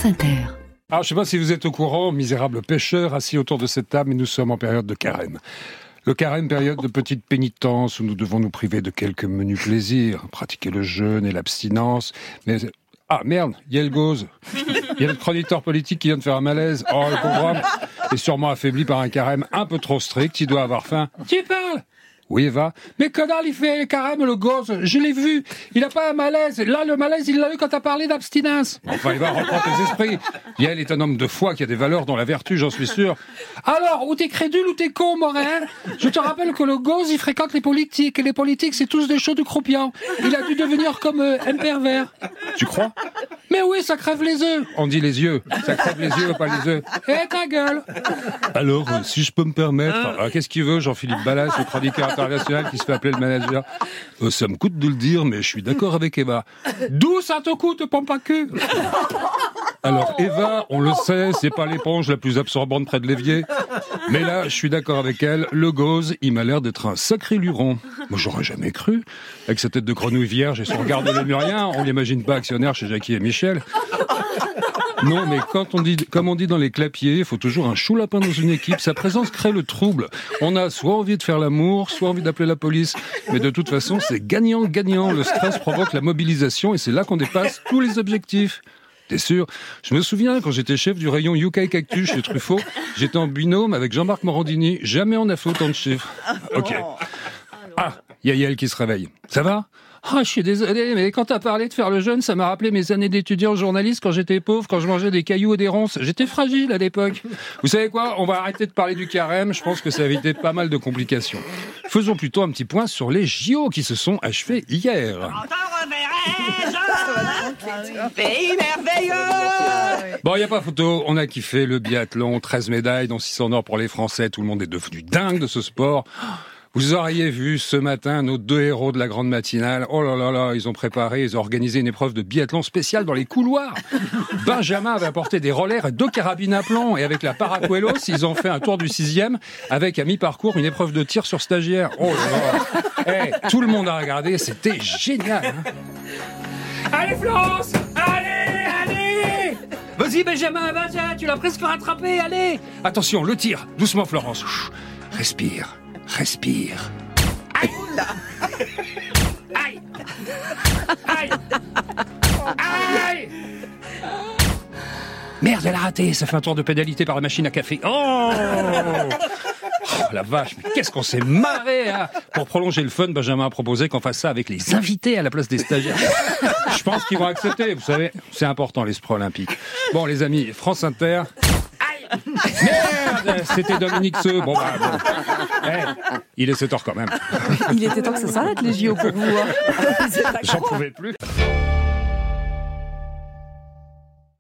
France Inter. Alors, je ne sais pas si vous êtes au courant, misérables pêcheurs assis autour de cette table, mais nous sommes en période de carême. Le carême, période de petite pénitence où nous devons nous priver de quelques menus plaisirs, pratiquer le jeûne et l'abstinence. Mais ah merde, il y a le gauze. Il y a le chroniqueur politique qui vient de faire un malaise. Oh, le pauvre homme est sûrement affaibli par un carême un peu trop strict. Il doit avoir faim. Tu parles? Oui, Eva. Mais connard, il fait le carême, le gosse. Je l'ai vu. Il a pas un malaise. Là, le malaise, il l'a eu quand t'as parlé d'abstinence. Enfin, Eva, reprends tes esprits. Yael est un homme de foi qui a des valeurs dont la vertu, j'en suis sûr. Alors, ou t'es crédule ou t'es con, Morin. Je te rappelle que le gosse, il fréquente les politiques. Et les politiques, c'est tous des chauds de croupiants. Il a dû devenir comme un pervers. Tu crois? Mais oui, ça crève les œufs. On dit les yeux. Ça crève les yeux, pas les œufs. Eh, ta gueule. Alors, si je peux me permettre, qu'est-ce qu'il veut, Jean-Philippe Ballas, le chroniqueur international qui se fait appeler le manager? Ça me coûte de le dire, mais je suis d'accord avec Eva. D'où ça te coûte, pompe à cul? Alors, Eva, on le sait, c'est pas l'éponge la plus absorbante près de l'évier. Mais là, je suis d'accord avec elle, le gauze, il m'a l'air d'être un sacré luron. Moi, j'aurais jamais cru. Avec sa tête de grenouille vierge et son regard de lémurien, on l'imagine pas actionnaire chez Jackie et Michel. Non, mais comme on dit dans les clapiers, il faut toujours un chou lapin dans une équipe. Sa présence crée le trouble. On a soit envie de faire l'amour, soit envie d'appeler la police. Mais de toute façon, c'est gagnant-gagnant. Le stress provoque la mobilisation et c'est là qu'on dépasse tous les objectifs. T'es sûr? Je me souviens, quand j'étais chef du rayon UK Cactus chez Truffaut, j'étais en binôme avec Jean-Marc Morandini. Jamais on a fait autant de chiffres. Ok. Ah, il y a Yael qui se réveille. Ça va? Ah, je suis désolé, mais quand t'as parlé de faire le jeûne, ça m'a rappelé mes années d'étudiant journaliste quand j'étais pauvre, quand je mangeais des cailloux et des ronces. J'étais fragile à l'époque. Vous savez quoi? On va arrêter de parler du carême. Je pense que ça a évité pas mal de complications. Faisons plutôt un petit point sur les JO qui se sont achevés hier. Pays merveilleux! Bon, il n'y a pas photo, on a kiffé le biathlon, 13 médailles, dont 6 en or pour les Français, tout le monde est devenu dingue de ce sport. Vous auriez vu ce matin nos deux héros de la grande matinale. Oh là là là, ils ont organisé une épreuve de biathlon spéciale dans les couloirs. Benjamin avait apporté des rollers et 2 carabines à plomb. Et avec la Paracuelos, ils ont fait un tour du 6e avec à mi-parcours une épreuve de tir sur stagiaire. Oh là là. Hey, tout le monde a regardé, c'était génial. Hein. Allez Florence, allez. Vas-y Benjamin, vas-y, tu l'as presque rattrapé, allez. Attention, le tir, doucement Florence. Respire. Aïe! Aïe! Aïe! Aïe! Merde, elle a raté. Ça fait un tour de pénalité par la machine à café. Oh, la vache, mais qu'est-ce qu'on s'est marré, hein. Pour prolonger le fun, Benjamin a proposé qu'on fasse ça avec les invités à la place des stagiaires. Je pense qu'ils vont accepter, vous savez. C'est important, l'esprit olympique. Bon, les amis, France Inter... Merde, c'était Dominique Seux. Bon. Hey, il est 7h quand même. Il était temps que ça s'arrête les JO pour vous. J'en pouvais plus.